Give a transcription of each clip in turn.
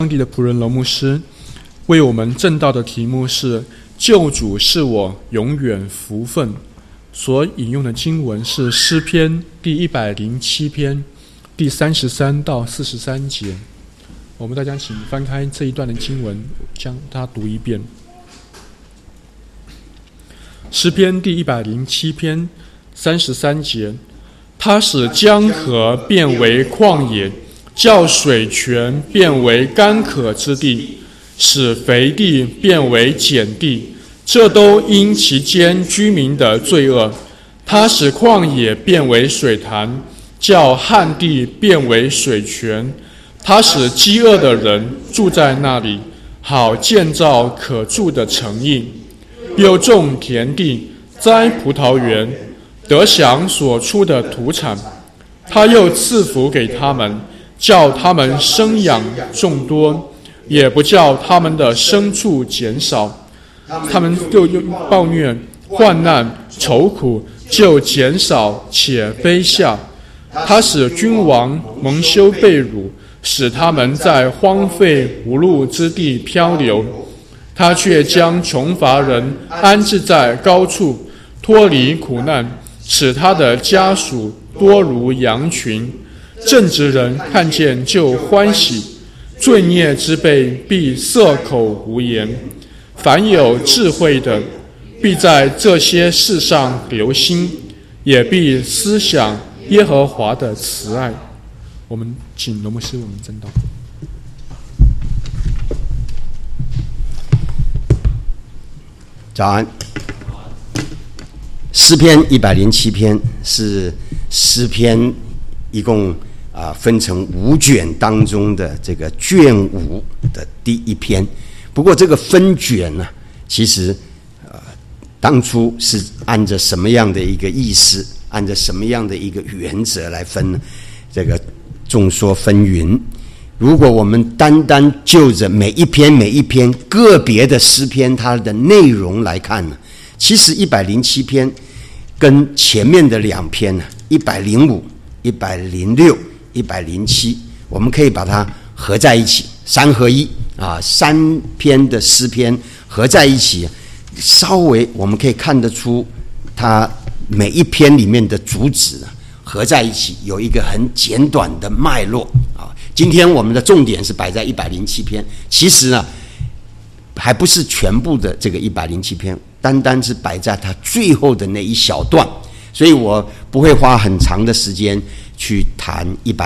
上帝的仆人龙牧师为我们证道的题目是救主是我永远福分，所引用的经文是诗篇第107篇第33到43节。我们大家请翻开这一段的经文，将它读一遍。诗篇第107篇33节，他使江河变为旷野，叫水泉变为干渴之地，使肥地变为碱地，这都因其间居民的罪恶。他使旷野变为水潭，叫旱地变为水泉。他使饥饿的人住在那里，好建造可住的城邑。又种田地，栽葡萄园，得享所出的土产。他又赐福给他们，叫他们生养众多，也不叫他们的牲畜减少。他们又抱怨患难愁苦，就减少且卑下。他使君王蒙羞被辱，使他们在荒废无路之地漂流。他却将穷乏人安置在高处，脱离苦难，使他的家属多如羊群。正直人看见就欢喜，罪孽之辈必塞口无言。凡有智慧的，必在这些事上留心，也必思想耶和华的慈爱。我们请罗牧师为我们证道。 早安。诗篇107篇是诗篇一共分成5卷当中的这个卷5的第一篇。不过这个分卷呢，其实当初是按着什么样的一个意思，按着什么样的一个原则来分呢？这个众说纷纭。如果我们单单就着每一篇个别的诗篇它的内容来看呢，其实107篇跟前面的2篇呢，105、106、107，我们可以把它合在一起，3合13篇的诗篇合在一起，稍微我们可以看得出它每一篇里面的主旨合在一起有一个很简短的脉络啊。今天我们的重点是摆在107篇，其实呢还不是全部的这个107篇，单单是摆在它最后的那一小段，所以我不会花很长的时间去谈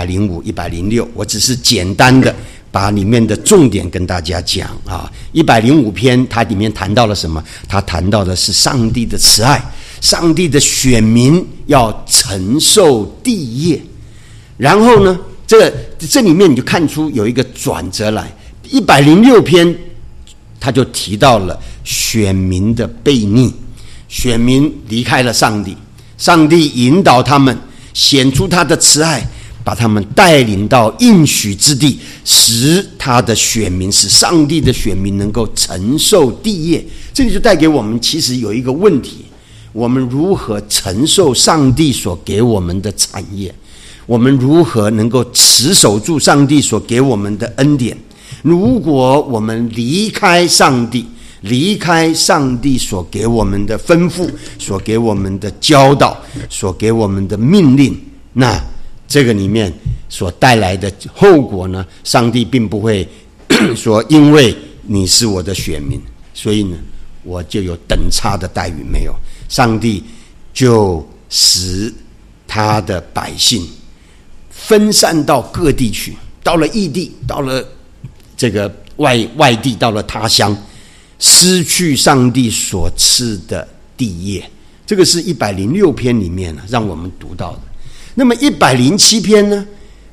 105、106，我只是简单的把里面的重点跟大家讲啊。105篇它里面谈到了什么？它谈到的是上帝的慈爱，上帝的选民要承受地业。然后呢，这里面你就看出有一个转折来。106篇他就提到了选民的悖逆，选民离开了上帝，上帝引导他们，显出他的慈爱，把他们带领到应许之地，使他的选民，使上帝的选民能够承受地业。这里就带给我们其实有一个问题，我们如何承受上帝所给我们的产业？我们如何能够持守住上帝所给我们的恩典？如果我们离开上帝，离开上帝所给我们的吩咐，所给我们的教导，所给我们的命令，那这个里面所带来的后果呢，上帝并不会说因为你是我的选民，所以呢我就有等差的待遇，没有。上帝就使他的百姓分散到各地去，到了异地，到了这个外地，到了他乡，失去上帝所赐的地业。这个是106篇里面让我们读到的。那么107篇呢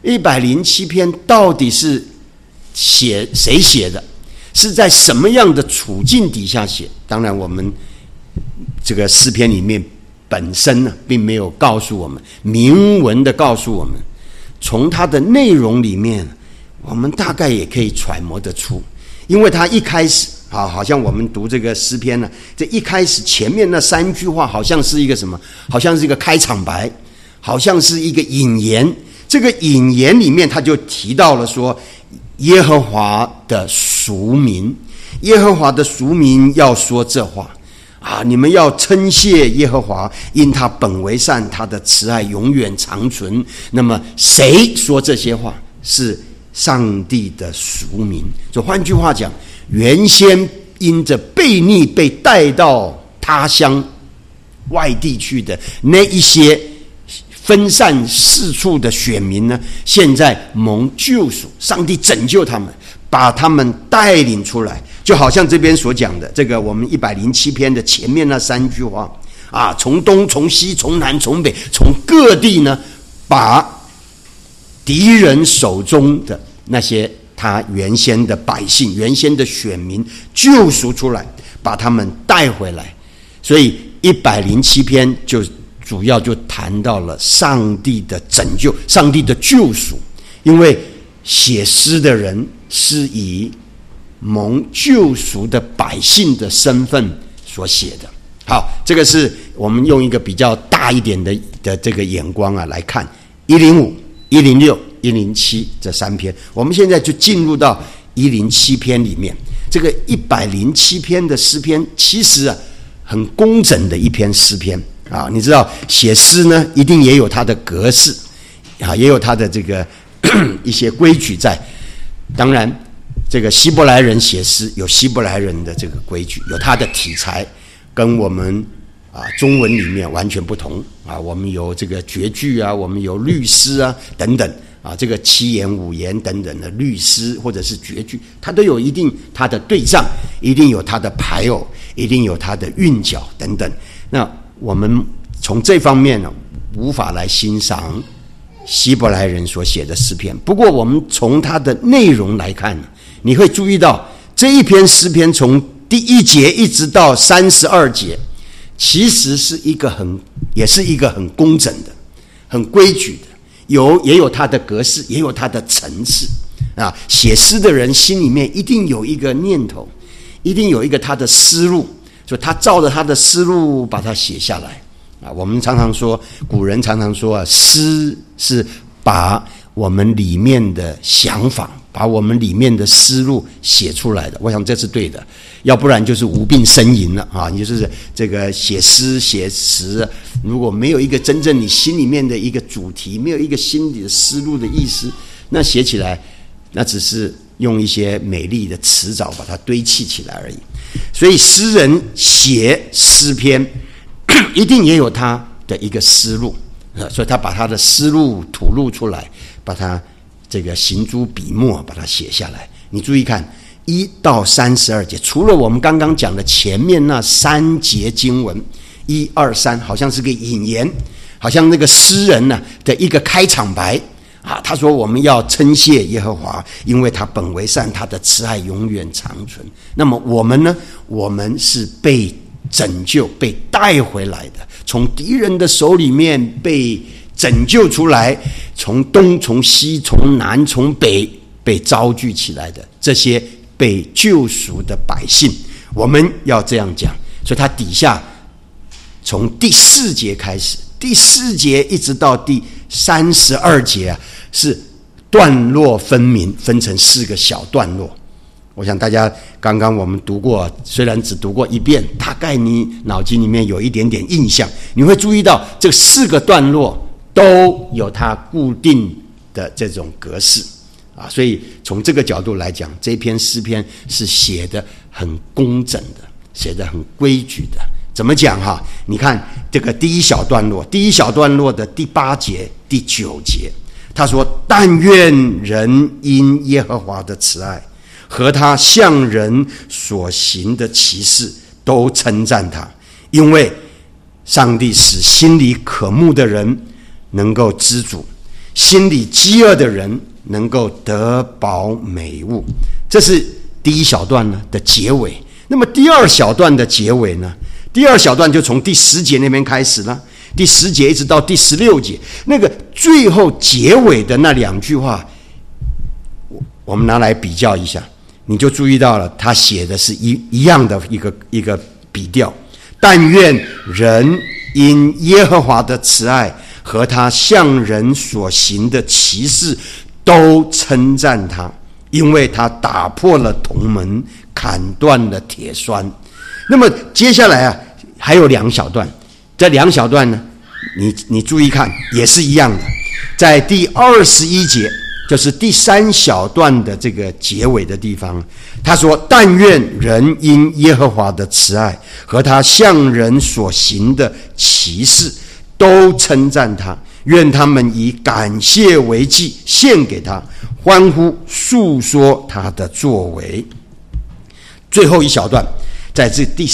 ？107篇到底是谁写的？是在什么样的处境底下写？当然我们这个诗篇里面本身呢并没有告诉我们，明文的告诉我们，从它的内容里面我们大概也可以揣摩得出。因为它一开始好像我们读这个诗篇呢，这一开始前面那3句话好像是一个什么？好像是一个开场白，好像是一个引言。这个引言里面他就提到了说， 耶和华的赎民，耶和华的赎民要说这话啊！你们要称谢耶和华，因他本为善，他的慈爱永远长存。那么谁说这些话？是上帝的赎民。所以换句话讲，原先因着悖逆被带到他乡外地去的那一些分散四处的选民呢，现在蒙救赎，上帝拯救他们，把他们带领出来，就好像这边所讲的这个我们107篇的前面那3句话啊，从东从西从南从北从各地呢，把敌人手中的那些他原先的百姓原先的选民救赎出来，把他们带回来。所以107篇就主要就谈到了上帝的拯救，上帝的救赎。因为写诗的人是以蒙救赎的百姓的身份所写的。好，这个是我们用一个比较大一点的这个眼光来看105、106、107这3篇。我们现在就进入到107篇里面。这个107篇的诗篇其实很工整的一篇诗篇啊。你知道写诗呢，一定也有它的格式啊，也有它的这个一些规矩在。当然这个希伯来人写诗有希伯来人的这个规矩，有它的题材，跟我们中文里面完全不同啊。我们有这个绝句啊，我们有律诗啊等等啊，这个7言5言等等的律诗或者是绝句，它都有一定它的对仗，一定有它的排偶，一定有它的韵脚等等。那我们从这方面呢，无法来欣赏希伯来人所写的诗篇。不过我们从它的内容来看，你会注意到这一篇诗篇从第1节一直到32节，其实是也是一个很工整的、很规矩的，也有它的格式，也有它的层次啊。写诗的人心里面一定有一个念头，一定有一个他的思路，所以他照着他的思路把它写下来啊。我们常常说，古人常常说诗是把我们里面的想法，把我们里面的思路写出来的。我想这是对的，要不然就是无病呻吟了啊！你就是这个写诗写词，如果没有一个真正你心里面的一个主题，没有一个心里的思路的意思，那写起来那只是用一些美丽的词藻把它堆砌起来而已。所以诗人写诗篇一定也有他的一个思路，所以他把他的思路吐露出来，把它这个行诸笔墨把它写下来。你注意看1到32节，除了我们刚刚讲的前面那3节经文1、2、3，好像是个引言，好像那个诗人的一个开场白啊。他说我们要称谢耶和华，因为他本为善，他的慈爱永远长存。那么我们呢？我们是被拯救、被带回来的，从敌人的手里面被拯救出来，从东从西从南从北被招聚起来的这些被救赎的百姓，我们要这样讲。所以他底下从第4节开始，第4节一直到第32节是段落分明，分成4个小段落。我想大家刚刚我们读过，虽然只读过一遍，大概你脑筋里面有一点点印象。你会注意到这4个段落都有它固定的这种格式啊，所以从这个角度来讲，这篇诗篇是写得很工整的，写得很规矩的。怎么讲哈？你看这个第一小段落的第8节、第9节，他说：“但愿人因耶和华的慈爱和他向人所行的奇事都称赞他，因为上帝使心里渴慕的人能够知足，心里饥饿的人能够得饱美物。”这是第一小段的结尾。那么第2小段的结尾呢？第2小段就从第10节那边开始了，第10节一直到第16节，那个最后结尾的那2句话，我们拿来比较一下，你就注意到了，他写的是一样的一个笔调。但愿人因耶和华的慈爱和他向人所行的奇事都称赞他， 因为他打破了铜门，砍断了铁栓。那么接下来还有2小段，这2小段呢，你注意看，也是一样的，在第21节，就是第3小段的这个结尾的地方，他说：“但愿人因耶和华的慈爱和他向人所行的奇事，都称赞他。愿他们以感谢为祭献给他，欢呼述说他的作为。”最后一小段，在这第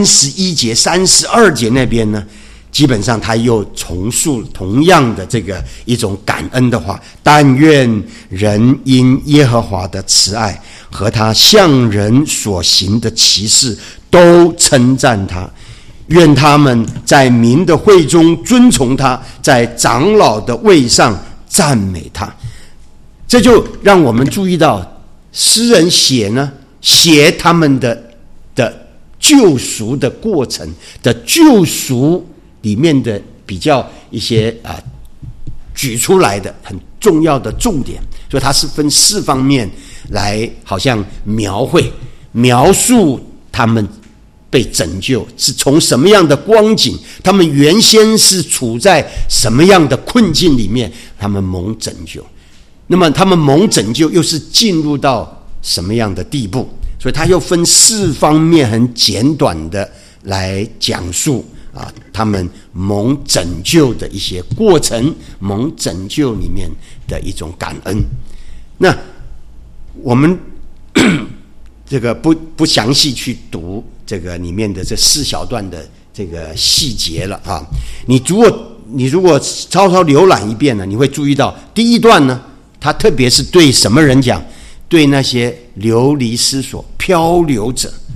31节、32节那边呢，基本上他又重述同样的这个一种感恩的话：“但愿人因耶和华的慈爱和他向人所行的奇事，都称赞他。愿他们在民的会中尊崇他，在长老的位上赞美他。”这就让我们注意到，诗人写他们的救赎的过程的救赎里面的比较一些举出来的很重要的重点，所以它是分4方面来好像描述他们被拯救是从什么样的光景，他们原先是处在什么样的困境里面，他们蒙拯救。那么他们蒙拯救又是进入到什么样的地步？所以他又分4方面很简短的来讲述他们蒙拯救的一些过程，蒙拯救里面的一种感恩。那我们这个不详细去读这个里面的这4小段的这个细节了你如果稍稍浏览一遍呢，你会注意到第1段呢，他特别是对什么人讲？对那些流离失所、漂流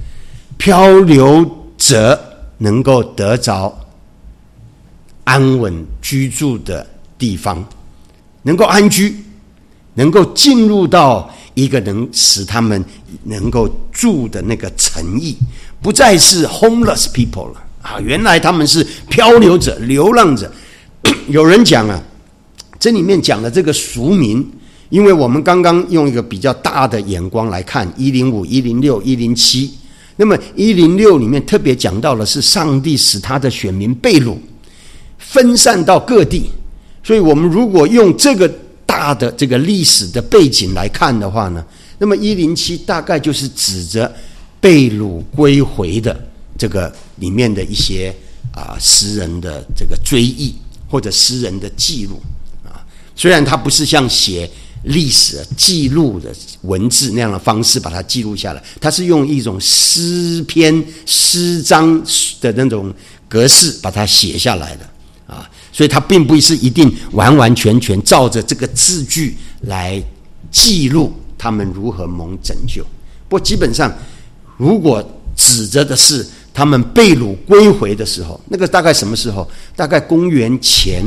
者能够得着安稳居住的地方，能够安居，能够进入到一个能使他们能够住的那个城邑，不再是 homeless people 了原来他们是漂流者、流浪者。有人讲这里面讲的这个俗民，因为我们刚刚用一个比较大的眼光来看105、106、107，那么106里面特别讲到的是上帝使他的选民被掳，分散到各地。所以我们如果用这个大的这个历史的背景来看的话呢，那么107大概就是指着被掳归回的这个里面的一些诗人的这个追忆或者诗人的记录虽然它不是像写历史记录的文字那样的方式把它记录下来，它是用一种诗篇诗章的那种格式把它写下来的所以它并不是一定完完全全照着这个字句来记录他们如何蒙拯救。不过基本上如果指着的是他们被掳归回的时候，那个大概什么时候？大概公元前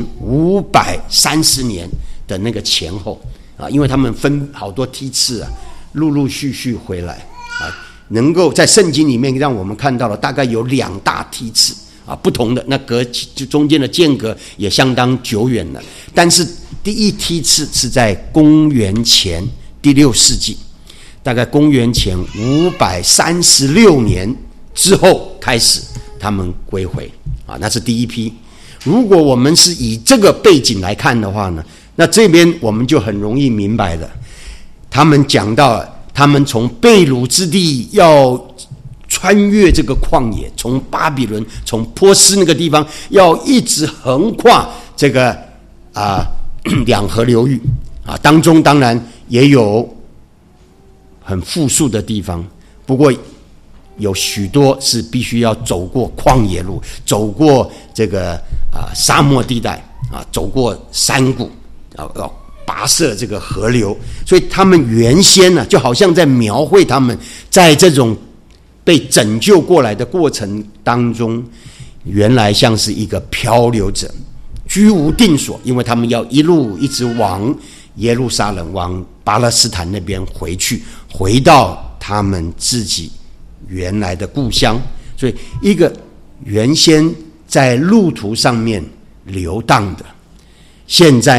530年的那个前后因为他们分好多梯次陆陆续续回来能够在圣经里面让我们看到了大概有2大梯次不同的，那中间的间隔也相当久远了。但是第一梯次是在公元前第6世纪，大概公元前536年之后开始他们归回那是第一批。如果我们是以这个背景来看的话呢，那这边我们就很容易明白了。他们讲到他们从被掳之地要穿越这个旷野，从巴比伦、从波斯那个地方要一直横跨这个两河流域当中当然也有很富庶的地方，不过有许多是必须要走过旷野路，走过这个沙漠地带走过山谷要跋涉这个河流。所以他们原先就好像在描绘他们在这种被拯救过来的过程当中，原来像是一个漂流者，居无定所，因为他们要一路一直往耶路撒冷、往巴勒斯坦那边回去，回到他们自己原来的故乡。所以一个原先在路途上面流荡的，现在呢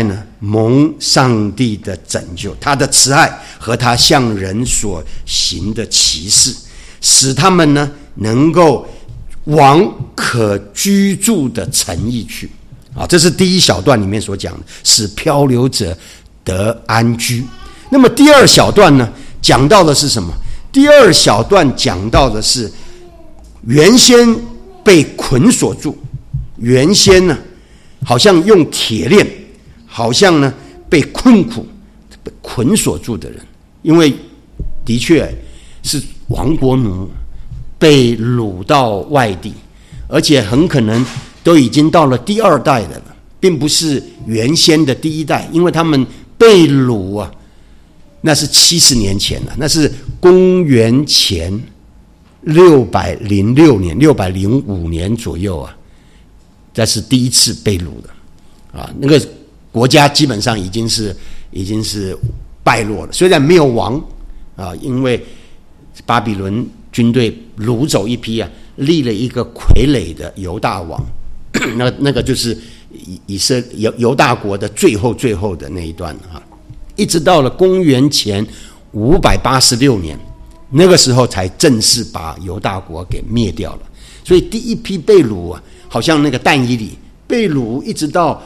蒙上帝的拯救，他的慈爱和他向人所行的奇事，使他们呢能够往可居住的城邑去。这是第一小段里面所讲的，使漂流者得安居。那么第二小段呢，讲到的是什么？第二小段讲到的是原先被捆锁住，原先呢好像用铁链，好像呢被困苦、被捆锁住的人，因为的确是亡国奴，被掳到外地，而且很可能都已经到了第二代的了，并不是原先的第一代，因为他们被掳那是70年前了，那是公元前606年、605年左右这是第一次被掳的那个国家基本上已经是败落了，虽然没有王因为巴比伦军队掳走一批立了一个傀儡的犹大王，那个就是犹大国的最后的那一段一直到了公元前586年，那个时候才正式把犹大国给灭掉了。所以第一批被掳好像那个但以理被掳一直到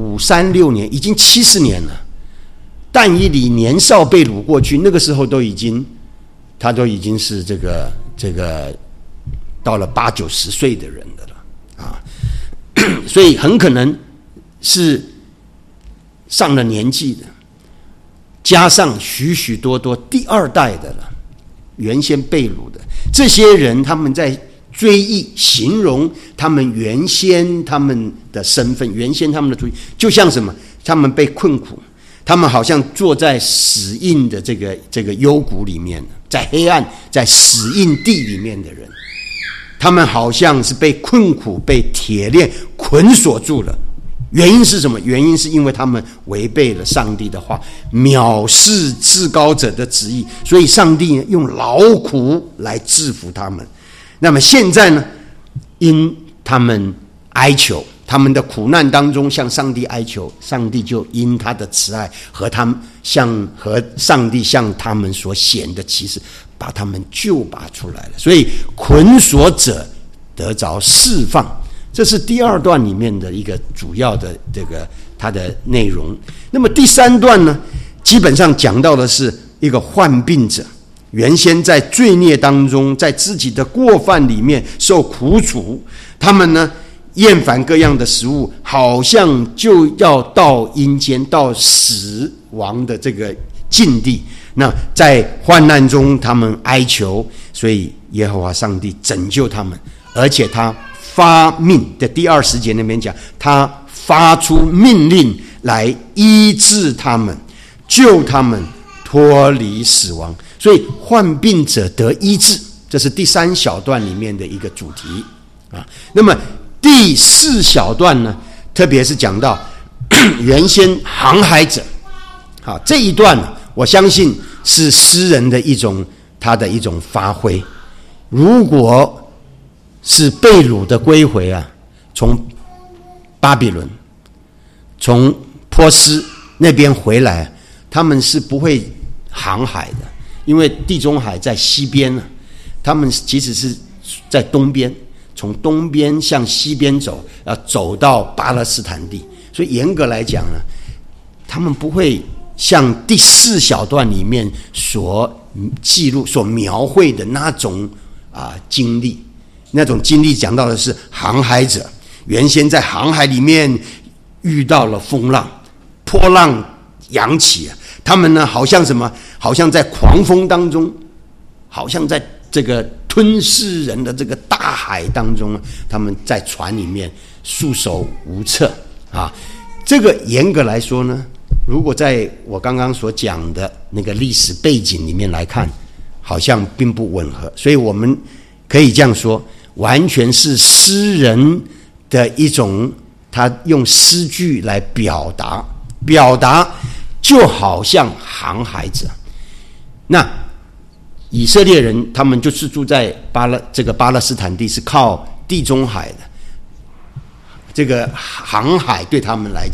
536年，已经70年了。但以理年少被掳过去，那个时候他都已经是这个到了80-90岁的人的了所以很可能是上了年纪的，加上许许多多第二代的了，原先被掳的这些人，他们在追忆形容他们原先他们的身份，原先他们的主意，就像什么？他们被困苦，他们好像坐在死荫的这个幽谷里面，在黑暗、在死荫地里面的人，他们好像是被困苦、被铁链捆锁住了。原因是什么？原因是因为他们违背了上帝的话，藐视至高者的旨意，所以上帝用劳苦来制服他们。那么现在呢，因他们哀求，他们的苦难当中向上帝哀求，上帝就因他的慈爱和上帝向他们所显的奇事，把他们救拔出来了。所以捆锁者得着释放，这是第二段里面的一个主要的它的内容。那么第三段呢，基本上讲到的是一个患病者，原先在罪孽当中，在自己的过犯里面受苦楚，他们呢厌烦各样的食物，好像就要到阴间、到死亡的这个境地。那在患难中他们哀求，所以耶和华上帝拯救他们，而且他发命，在第20节那边讲，他发出命令来医治他们，救他们脱离死亡。所以患病者得医治，这是第3小段里面的一个主题那么第4小段呢，特别是讲到原先航海者这一段我相信是诗人的他的一种发挥。如果是被掳的归回从巴比伦、从波斯那边回来，他们是不会航海的，因为地中海在西边他们其实是在东边，从东边向西边走，要走到巴勒斯坦地，所以严格来讲呢，他们不会像第4小段里面所记录、所描绘的那种经历。那种经历讲到的是航海者原先在航海里面遇到了风浪，波浪扬起他们呢好像什么？好像在狂风当中，好像在这个吞噬人的这个大海当中，他们在船里面束手无策这个严格来说呢，如果在我刚刚所讲的那个历史背景里面来看，好像并不吻合。所以我们可以这样说，完全是诗人的一种，他用诗句来表达就好像航海者。那以色列人他们就是住在巴勒斯坦地，是靠地中海的，这个航海对他们来讲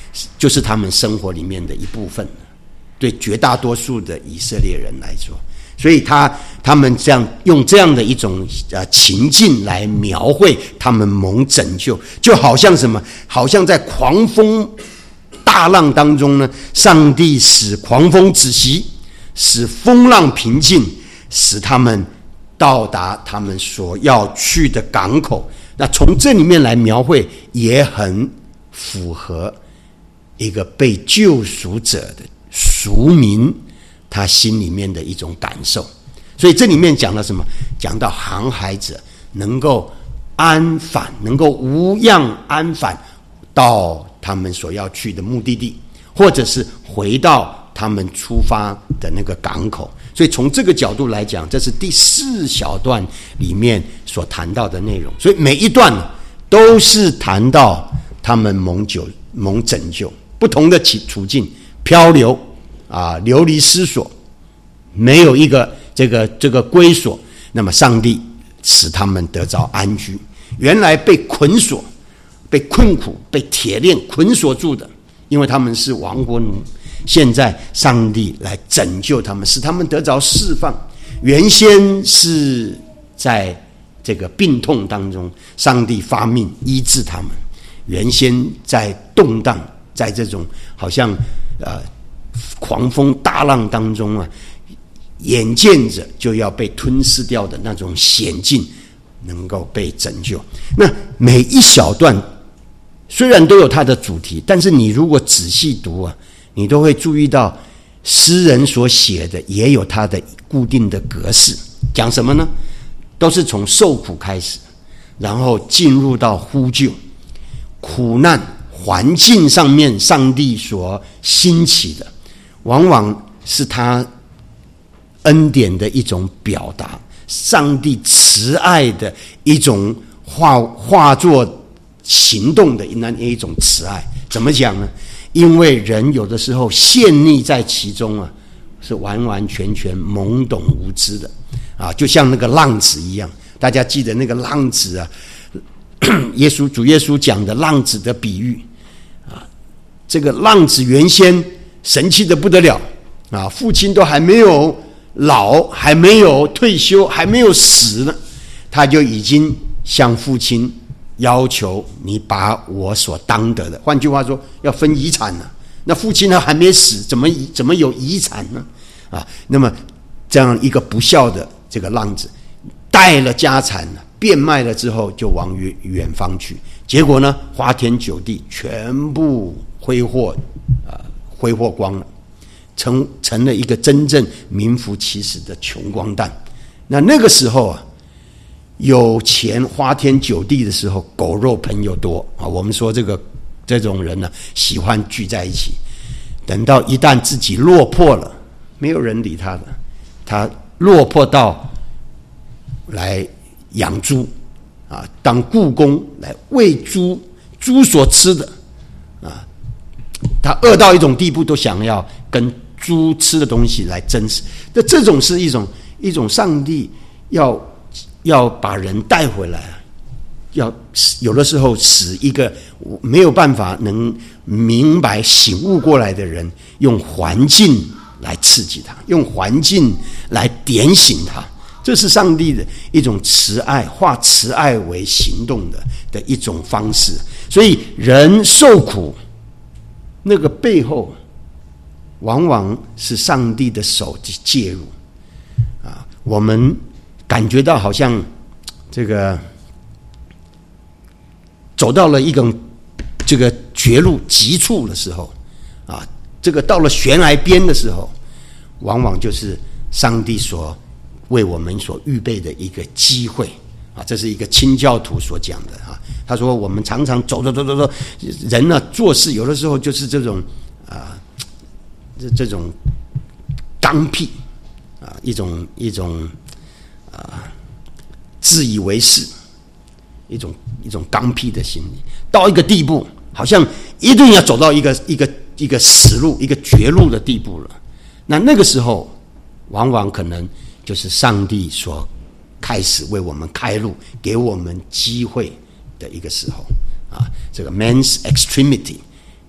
就是他们生活里面的一部分，对绝大多数的以色列人来说。所以他们这样用这样的一种情境来描绘他们蒙拯救，就好像什么？好像在狂风大浪当中呢，上帝使狂风止息，使风浪平静，使他们到达他们所要去的港口。那从这里面来描绘，也很符合一个被救赎者的赎民他心里面的一种感受。所以这里面讲到什么？讲到航海者能够安返，能够无恙安返到他们所要去的目的地，或者是回到他们出发的那个港口。所以从这个角度来讲，这是第4小段里面所谈到的内容。所以每一段都是谈到他们蒙拯救，不同的处境，漂流流离失所，没有一个这个归所，那么上帝使他们得着安居。原来被捆锁、被困苦、被铁链捆锁住的，因为他们是亡国奴，现在上帝来拯救他们，使他们得着释放。原先是在这个病痛当中，上帝发命医治他们；原先在动荡，在这种好像狂风大浪当中眼见着就要被吞噬掉的那种险境，能够被拯救。那每一小段虽然都有它的主题，但是你如果仔细读你都会注意到诗人所写的也有它的固定的格式。讲什么呢？都是从受苦开始，然后进入到呼救、苦难环境上面上帝所兴起的，往往是他恩典的一种表达，上帝慈爱的一种化作行动的那一种慈爱。怎么讲呢？因为人有的时候陷溺在其中是完完全全懵懂无知的就像那个浪子一样。大家记得那个浪子主耶稣讲的浪子的比喻这个浪子原先神气的不得了父亲都还没有老，还没有退休，还没有死呢，他就已经向父亲要求你把我所当得的，换句话说要分遗产了。那父亲还没死，怎么有遗产呢？那么这样一个不孝的这个浪子，带了家产变卖了之后，就往远方去。结果呢，花天酒地，全部挥霍光了，成了一个真正名副其实的穷光蛋。那个时候有钱花天酒地的时候，狗肉朋友多我们说这种人喜欢聚在一起。等到一旦自己落魄了，没有人理他的，他落魄到来养猪当雇工来喂猪所吃的他饿到一种地步，都想要跟猪吃的东西来争食。那这种是一种上帝要把人带回来，要有的时候使一个没有办法能明白醒悟过来的人，用环境来刺激他，用环境来点醒他。这是上帝的一种慈爱，化慈爱为行动的一种方式。所以人受苦那个背后，往往是上帝的手介入我们感觉到好像这个走到了一个这个绝路急处的时候这个到了悬崖边的时候，往往就是上帝所为我们所预备的一个机会这是一个清教徒所讲的他说我们常常走人做事有的时候就是这种刚愎一种自以为是，一种刚愎的心理，到一个地步好像一定要走到一个死路，一个绝路的地步了。那个时候往往可能就是上帝所开始为我们开路，给我们机会的一个时候这个 man's extremity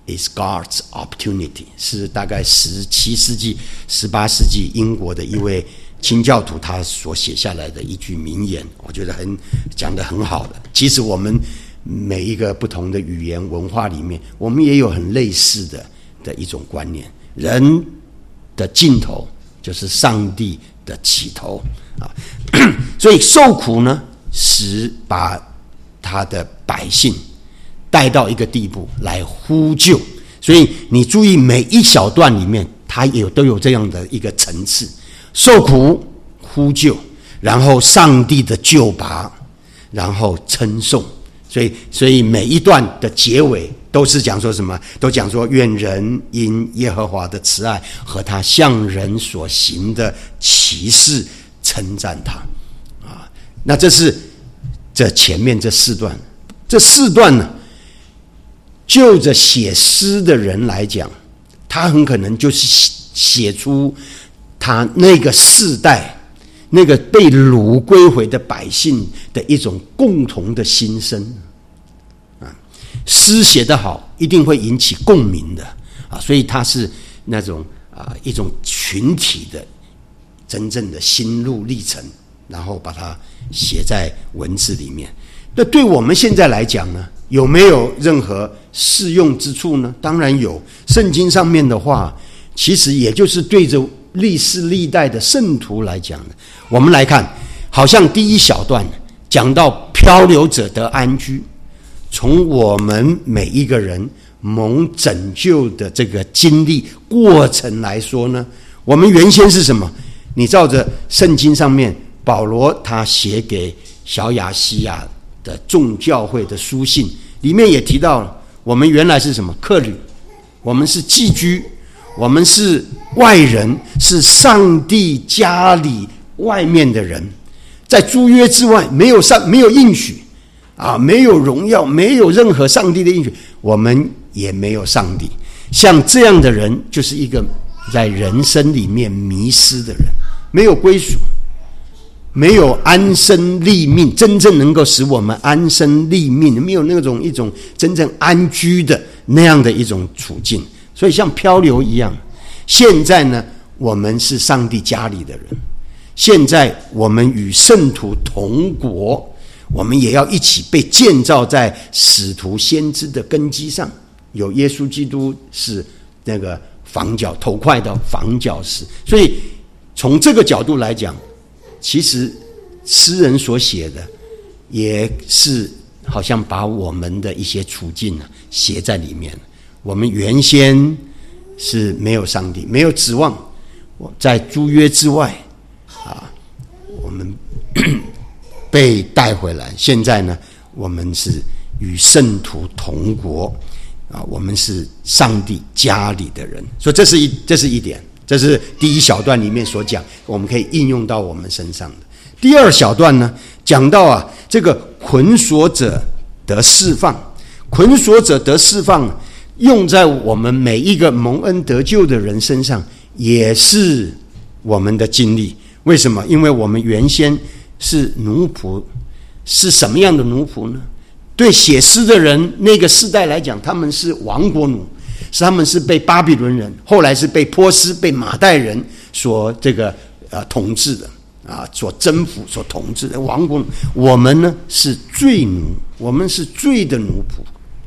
is God's opportunity， 是大概17世纪、18世纪英国的一位清教徒他所写下来的一句名言，我觉得讲得很好的。其实我们每一个不同的语言文化里面，我们也有很类似的一种观念，人的尽头就是上帝的起头啊。所以受苦呢，使把他的百姓带到一个地步来呼救。所以你注意每一小段里面，它都有这样的一个层次：受苦、呼救，然后上帝的救拔，然后称颂。所以每一段的结尾都是讲说什么？都讲说愿人因耶和华的慈爱和他向人所行的奇事称赞他啊。那这是这前面这4段，这4段呢，就着写诗的人来讲，他很可能就是写出他那个世代那个被掳归回的百姓的一种共同的心声啊。诗写得好，一定会引起共鸣的啊，所以它是那种一种群体的真正的心路历程，然后把它写在文字里面。那对我们现在来讲呢，有没有任何适用之处呢？当然有。圣经上面的话，其实也就是对着历世历代的圣徒来讲的。我们来看，好像第一小段讲到漂流者得安居，从我们每一个人蒙拯救的这个经历过程来说呢，我们原先是什么？你照着圣经上面保罗他写给小亚细亚的众教会的书信里面也提到了，我们原来是什么？客旅，我们是寄居，我们是外人，是上帝家里外面的人，在诸约之外，没有应许啊，没有荣耀，没有任何上帝的应许，我们也没有上帝。像这样的人，就是一个在人生里面迷失的人，没有归属，没有安身立命，真正能够使我们安身立命，没有那种一种真正安居的那样的一种处境。所以像漂流一样，现在呢，我们是上帝家里的人，现在我们与圣徒同国，我们也要一起被建造在使徒先知的根基上，有耶稣基督是那个房角头块的房角石。所以从这个角度来讲，其实诗人所写的也是好像把我们的一些处境写在里面。我们原先是没有上帝，没有指望，在诸约之外啊，我们被带回来。现在呢，我们是与圣徒同国啊，我们是上帝家里的人。所以这是一点，这是第一小段里面所讲，我们可以应用到我们身上的。第二小段呢，讲到这个捆锁者得释放，捆锁者得释放，用在我们每一个蒙恩得救的人身上，也是我们的经历。为什么？因为我们原先是奴仆，是什么样的奴仆呢？对写诗的人那个世代来讲，他们是亡国奴，他们是被巴比伦人，后来是被波斯、被马代人所统治的啊，所征服、所统治的亡国奴。我们呢是罪奴，我们是罪的奴仆。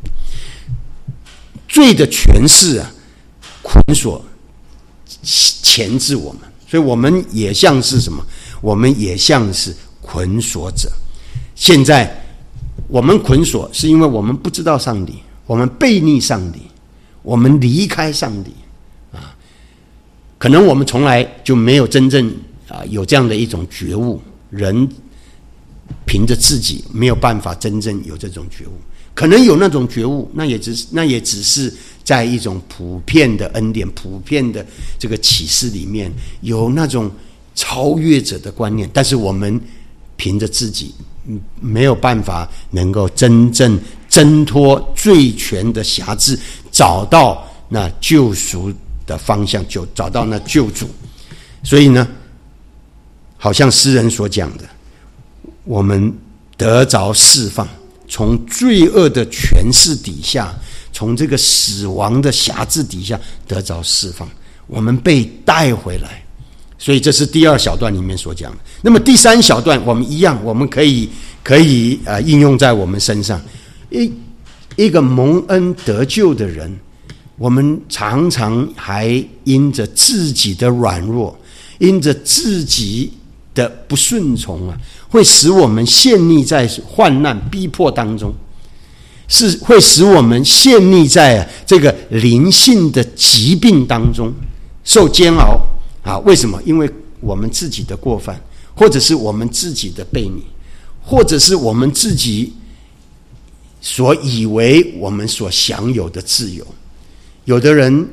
罪的权势捆锁钳制我们，所以我们也像是什么？我们也像是捆锁者。现在我们捆锁是因为我们不知道上帝，我们背逆上帝，我们离开上帝啊。可能我们从来就没有真正有这样的一种觉悟，人凭着自己没有办法真正有这种觉悟。可能有那种觉悟，那也只是在一种普遍的恩典、普遍的这个启示里面有那种超越者的观念，但是我们凭着自己没有办法能够真正挣脱罪权的辖制，找到那救赎的方向，就找到那救主。所以呢，好像诗人所讲的，我们得着释放，从罪恶的权势底下， 从这个死亡的辖制底下得着释放，我们被带回来。所以这是第二小段里面所讲的。那么第三小段我们一样，我们可以应用在我们身上。一个蒙恩得救的人，我们常常还因着自己的软弱，因着自己的不顺从会使我们陷溺在患难逼迫当中，是会使我们陷溺在这个灵性的疾病当中，受煎熬为什么？因为我们自己的过犯，或者是我们自己的悖逆，或者是我们自己所以为我们所享有的自由。有的人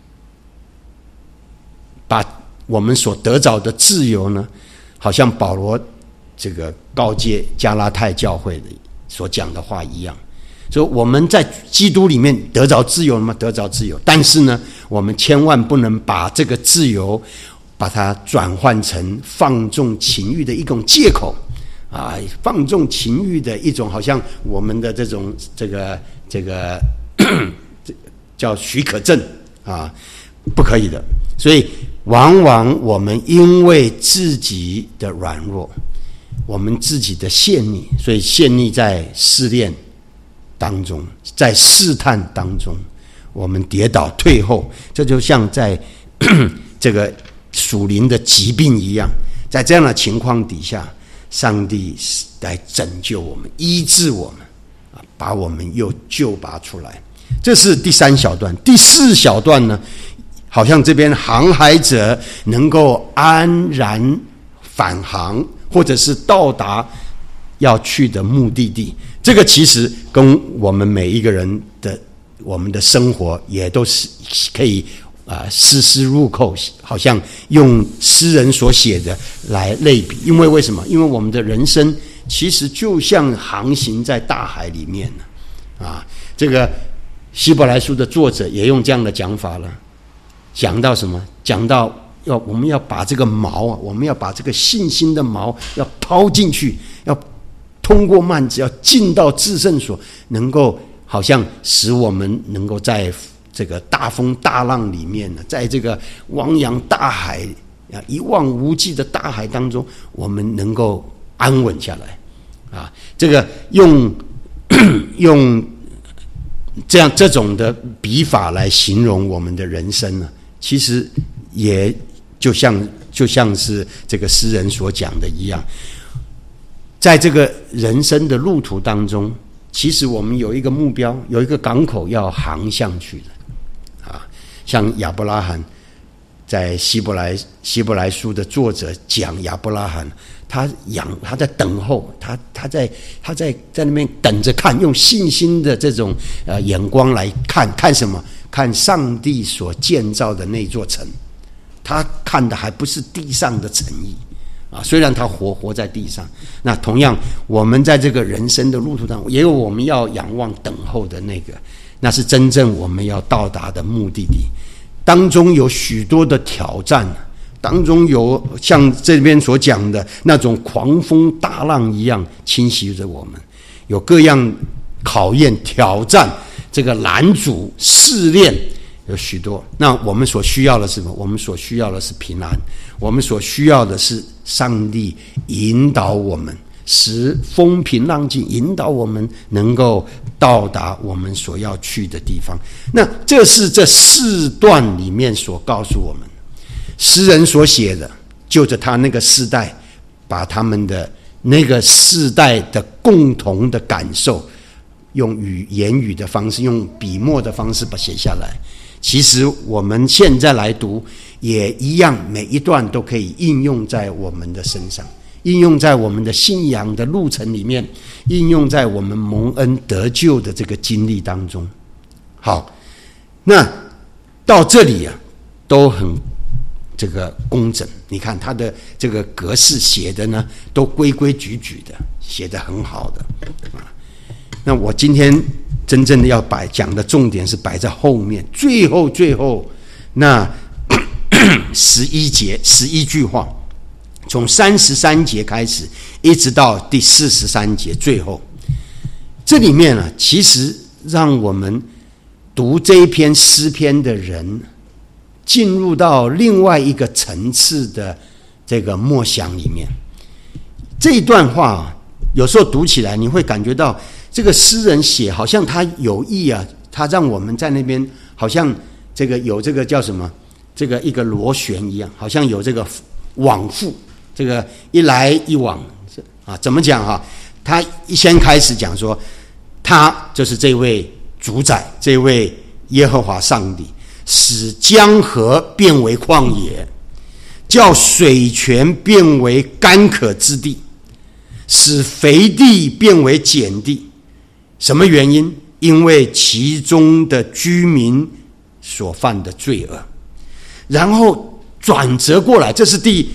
把我们所得着的自由呢，好像保罗这个告诫加拉太教会的所讲的话一样，所以我们在基督里面得着自由了吗？得着自由，但是呢，我们千万不能把这个自由把它转换成放纵情欲的一种借口放纵情欲的一种好像我们的这种这个叫许可证不可以的。所以往往我们因为自己的软弱，我们自己的陷溺，所以陷溺在试炼当中，在试探当中，我们跌倒退后，这就像在这个属灵的疾病一样。在这样的情况底下，上帝来拯救我们，医治我们把我们又救拔出来。这是第三小段。第四小段呢，好像这边航海者能够安然返航，或者是到达要去的目的地。这个其实跟我们每一个人的我们的生活也都是可以丝丝入扣，好像用诗人所写的来类比。因为为什么？因为我们的人生其实就像航行在大海里面这个希伯来书的作者也用这样的讲法了，讲到什么？讲到我们要把这个锚我们要把这个信心的锚要抛进去，要通过幔子，要进到至圣所，能够好像使我们能够在这个大风大浪里面呢，在这个汪洋大海一望无际的大海当中，我们能够安稳下来这个用这种的笔法来形容我们的人生呢，其实也就像是这个诗人所讲的一样，在这个人生的路途当中，其实我们有一个目标，有一个港口要航向去的像亚伯拉罕在希伯来书的作者讲亚伯拉罕，他在等候，他在那边等着看，用信心的这种眼光来看什么？看上帝所建造的那座城。他看的还不是地上的城邑虽然他活在地上。那同样，我们在这个人生的路途当中，也有我们要仰望等候的那是真正我们要到达的目的地。当中有许多的挑战，当中有像这边所讲的那种狂风大浪一样侵袭着我们，有各样考验挑战，这个拦阻试炼有许多。那我们所需要的是什么？我们所需要的是平安，我们所需要的是上帝引导我们，使风平浪静，引导我们能够到达我们所要去的地方。那这是这四段里面所告诉我们，诗人所写的，就着他那个世代，把他们的那个世代的共同的感受，用言语的方式，用笔墨的方式把写下来。其实我们现在来读也一样，每一段都可以应用在我们的身上，应用在我们的信仰的路程里面，应用在我们蒙恩得救的这个经历当中。好，那到这里都很这个工整，你看他的这个格式写的呢，都规规矩矩的，写得很好的那我今天真正的要讲的重点是摆在后面，最后那11句话，从33节开始一直到第43节最后。这里面其实让我们读这一篇诗篇的人进入到另外一个层次的这个默想里面。这一段话有时候读起来你会感觉到这个诗人写好像他有意啊，他让我们在那边好像这个有这个叫什么，这个一个螺旋一样，好像有这个往复，这个一来一往啊。怎么讲啊？他一先开始讲说，他就是这位主宰，这位耶和华上帝，使江河变为旷野，叫水泉变为干渴之地，使肥地变为碱地。什么原因？因为其中的居民所犯的罪恶。然后转折过来，这是第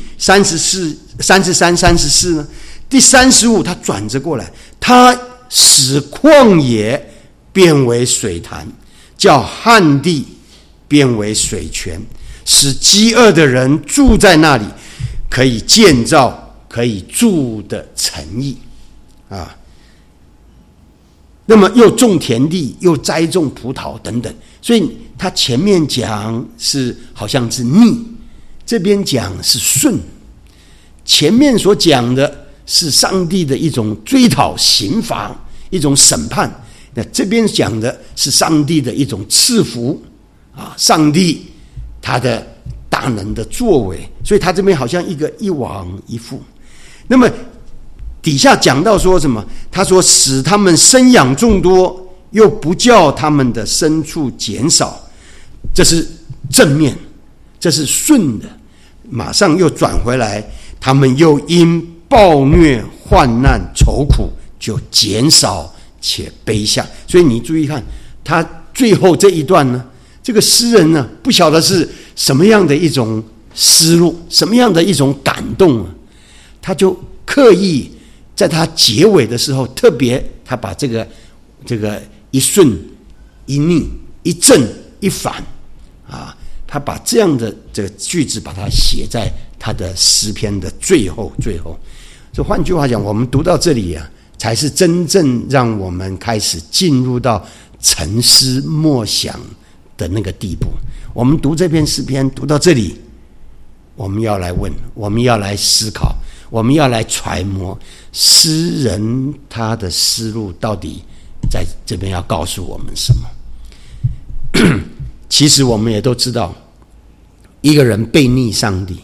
34、33、34呢？第35他转折过来，他使旷野变为水潭，叫旱地变为水泉，使饥饿的人住在那里，可以建造可以住的城邑啊。那么又种田地，又栽种葡萄等等，所以他前面讲是好像是逆，这边讲是顺。前面所讲的是上帝的一种追讨刑罚，一种审判，那这边讲的是上帝的一种赐福啊，上帝他的大能的作为，所以他这边好像一个一往一复。那么底下讲到说什么？他说使他们生养众多，又不叫他们的牲畜减少，这是正面，这是顺的。马上又转回来，他们又因暴虐患难愁苦就减少且卑下。所以你注意看他最后这一段呢，这个诗人呢不晓得是什么样的一种思路，什么样的一种感动啊，他就刻意在他结尾的时候，特别他把这个一顺一逆一正一反啊，他把这样的这个句子把它写在他的诗篇的最后。所以换句话讲，我们读到这里啊，才是真正让我们开始进入到沉思默想的那个地步。我们读这篇诗篇读到这里，我们要来问，我们要来思考，我们要来揣摩诗人他的思路到底在这边要告诉我们什么。其实我们也都知道，一个人背逆上帝，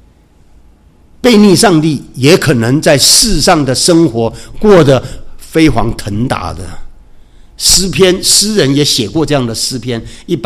也可能在世上的生活过得飞黄腾达的。诗人也写过这样的诗篇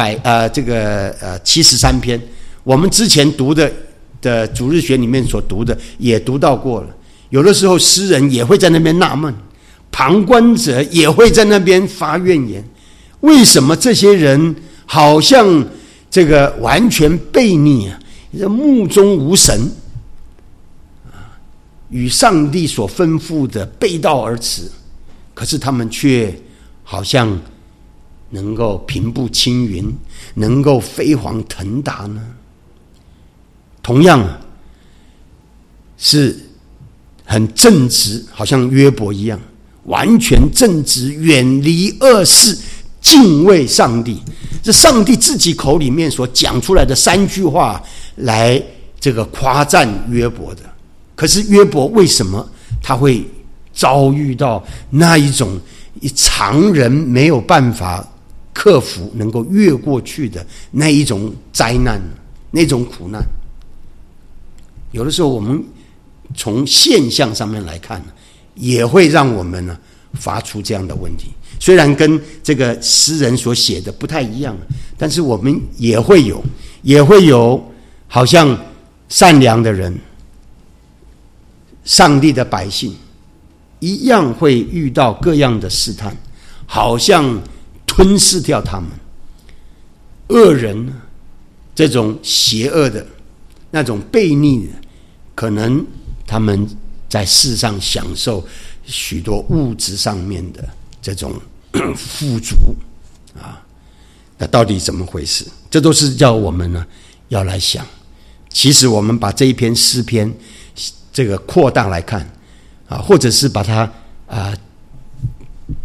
73篇，我们之前读的主日学里面所读的也读到过了。有的时候诗人也会在那边纳闷，旁观者也会在那边发怨言，为什么这些人好像这个完全悖逆啊，目中无神啊，与上帝所吩咐的背道而驰，可是他们却好像能够平步青云，能够飞黄腾达呢？同样是很正直，好像约伯一样，完全正直，远离恶事，敬畏上帝。这上帝自己口里面所讲出来的3句话来这个夸赞约伯的。可是约伯为什么他会遭遇到那一种常人没有办法克服，能够越过去的那一种灾难，那种苦难？有的时候我们从现象上面来看，也会让我们呢发出这样的问题。虽然跟这个诗人所写的不太一样，但是我们也会有好像善良的人，上帝的百姓一样会遇到各样的试探，好像吞噬掉他们。恶人这种邪恶的那种悖逆的，可能他们在世上享受许多物质上面的这种富足啊，那到底怎么回事？这都是叫我们呢要来想。其实我们把这一篇诗篇这个扩大来看啊，或者是把它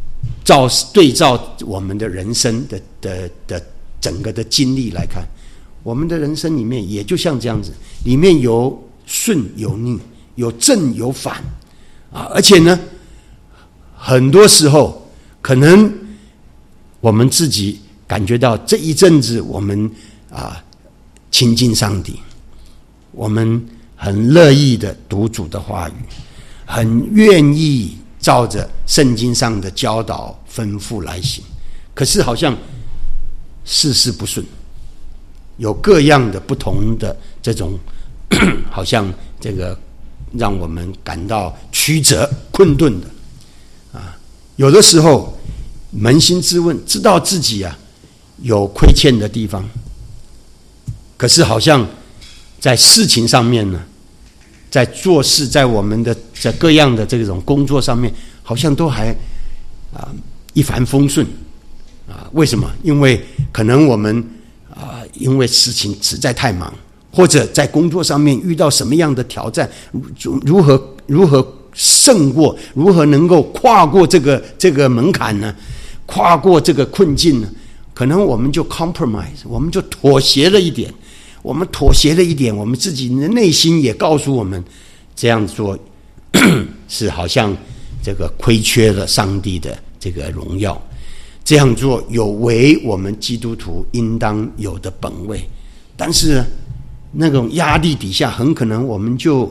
对照我们的人生的整个的经历来看，我们的人生里面也就像这样子，里面有顺有逆，有正有反啊，而且呢，很多时候可能我们自己感觉到这一阵子我们亲近上帝，我们很乐意的读主的话语，很愿意照着圣经上的教导吩咐来行，可是好像事事不顺，有各样的不同的这种好像这个让我们感到曲折困顿的有的时候扪心自问，知道自己有亏欠的地方，可是好像在事情上面呢，在做事，在我们的在各样的这种工作上面，好像都还一帆风顺为什么？因为可能我们因为事情实在太忙，或者在工作上面遇到什么样的挑战，如何胜过，如何能够跨过这个门槛呢？跨过这个困境呢？可能我们就 compromise， 我们就妥协了一点，我们自己的内心也告诉我们，这样做是好像这个亏缺了上帝的这个荣耀，这样做有违我们基督徒应当有的本位，但是那种压力底下，很可能我们就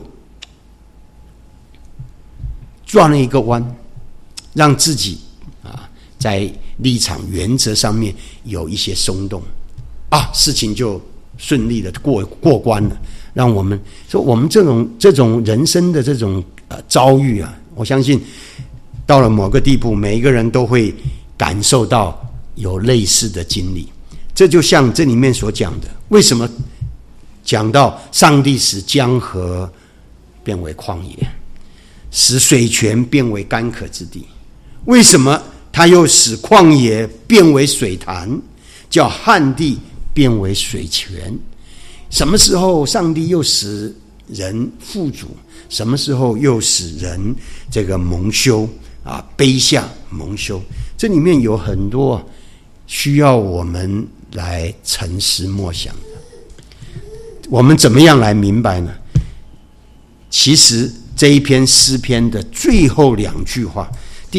转了一个弯，让自己在立场原则上面有一些松动事情就顺利的过关了。让我们说，我们这种人生的这种遭遇我相信到了某个地步，每一个人都会感受到有类似的经历。这就像这里面所讲的，为什么讲到上帝使江河变为旷野，使水泉变为干渴之地？为什么他又使旷野变为水潭，叫旱地变为水泉？什么时候上帝又使人富足？什么时候又使人这个蒙羞卑下蒙羞？这里面有很多需要我们来沉思默想的。我们怎么样来明白呢？其实这一篇诗篇的最后2句话，第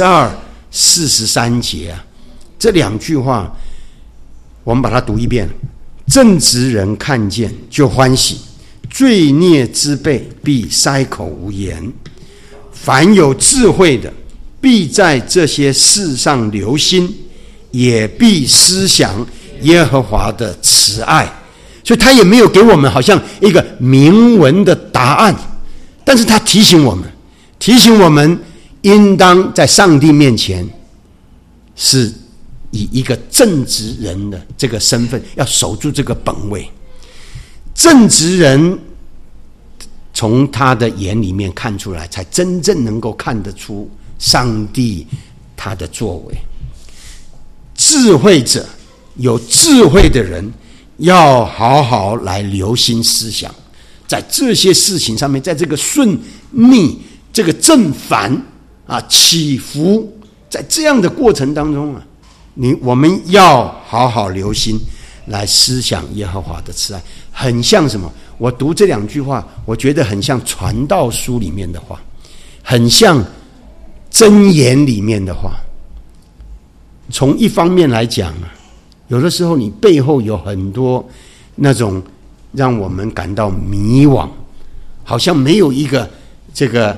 42、43节这2句话，我们把它读一遍。正直人看见就欢喜，罪孽之辈必塞口无言。凡有智慧的，必在这些事上留心，也必思想耶和华的慈爱。所以他也没有给我们好像一个明文的答案，但是他提醒我们应当在上帝面前是以一个正直人的这个身份，要守住这个本位。正直人从他的眼里面看出来，才真正能够看得出上帝他的作为。智慧者，有智慧的人，要好好来留心思想，在这些事情上面，在这个顺逆、这个正反起伏，在这样的过程当中我们要好好留心来思想耶和华的慈爱。很像什么？我读这2句话，我觉得很像传道书里面的话，很像箴言里面的话。从一方面来讲有的时候你背后有很多那种让我们感到迷惘，好像没有一个这个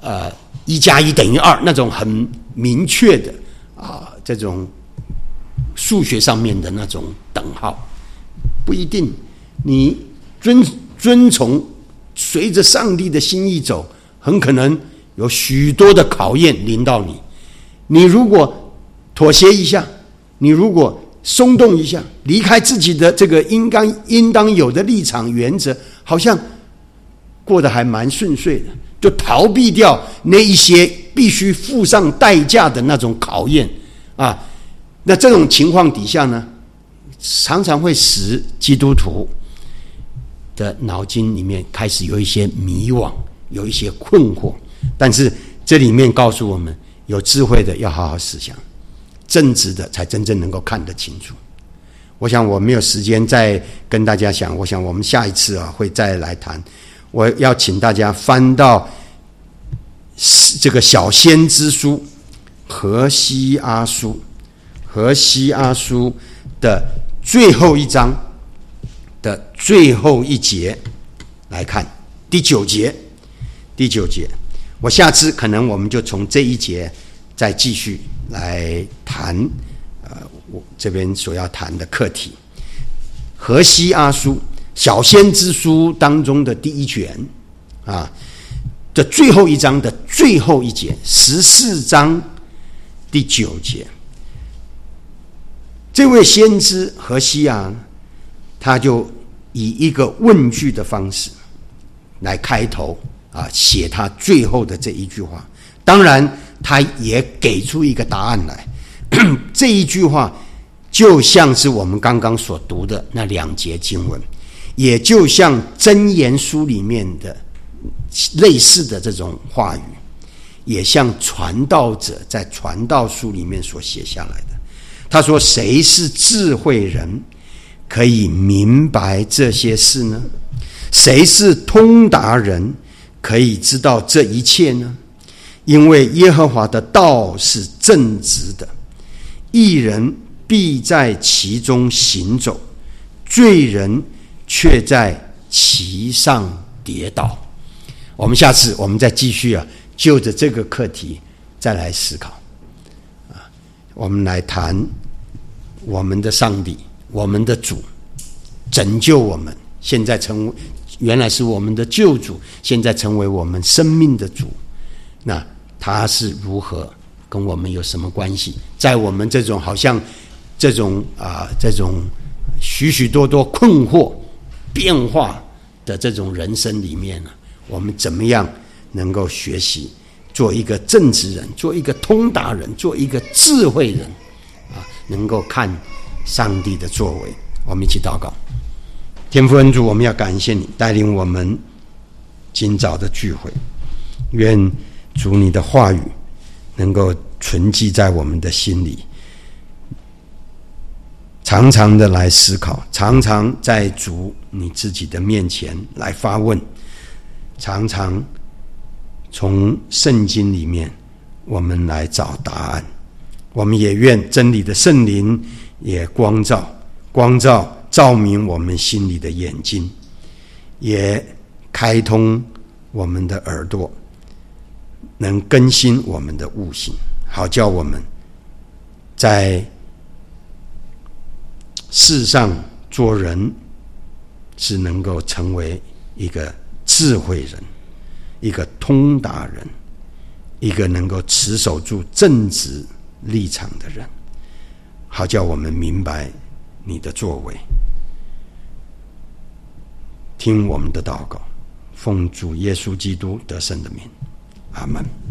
1+1等于2那种很明确的这种数学上面的那种等号。不一定，你遵从随着上帝的心意走，很可能有许多的考验临到你。你如果妥协一下，你如果松动一下，离开自己的这个应当有的立场原则，好像过得还蛮顺遂的，就逃避掉那一些必须付上代价的那种考验那这种情况底下呢，常常会使基督徒的脑筋里面开始有一些迷惘，有一些困惑。但是这里面告诉我们， 有智慧的要好好思想，正直的才真正能够看得清楚。我想我没有时间再跟大家讲，我想我们下一次会再来谈。我要请大家翻到这个小先知书何西阿书的最后一章的最后一节来看，第九节。我下次可能我们就从这一节再继续来谈我这边所要谈的课题。何西阿书小先知书当中的第一卷的最后一章的最后一节，14章第9节。这位先知何西阿，他就以一个问句的方式来开头写他最后的这一句话。当然他也给出一个答案来这一句话就像是我们刚刚所读的那2节经文，也就像箴言书里面的类似的这种话语，也像传道者在传道书里面所写下来的。他说，谁是智慧人，可以明白这些事呢？谁是通达人，可以知道这一切呢？因为耶和华的道是正直的，义人必在其中行走，罪人却在其上跌倒。我们下次我们再继续就着这个课题再来思考我们来谈我们的上帝，我们的主拯救我们，现在原来是我们的救主，现在成为我们生命的主。那他是如何跟我们有什么关系？在我们这种好像这种许许多多困惑变化的这种人生里面我们怎么样能够学习做一个正直人，做一个通达人，做一个智慧人能够看上帝的作为。我们一起祷告。天父恩主，我们要感谢你带领我们今早的聚会，愿主你的话语能够存记在我们的心里，常常的来思考，常常在主你自己的面前来发问，常常从圣经里面我们来找答案。我们也愿真理的圣灵也光照明我们心里的眼睛，也开通我们的耳朵，能更新我们的悟性，好叫我们在世上做人是能够成为一个智慧人，一个通达人，一个能够持守住正直立场的人，好叫我们明白你的作为。听我们的祷告，奉主耶稣基督得胜的名，阿们。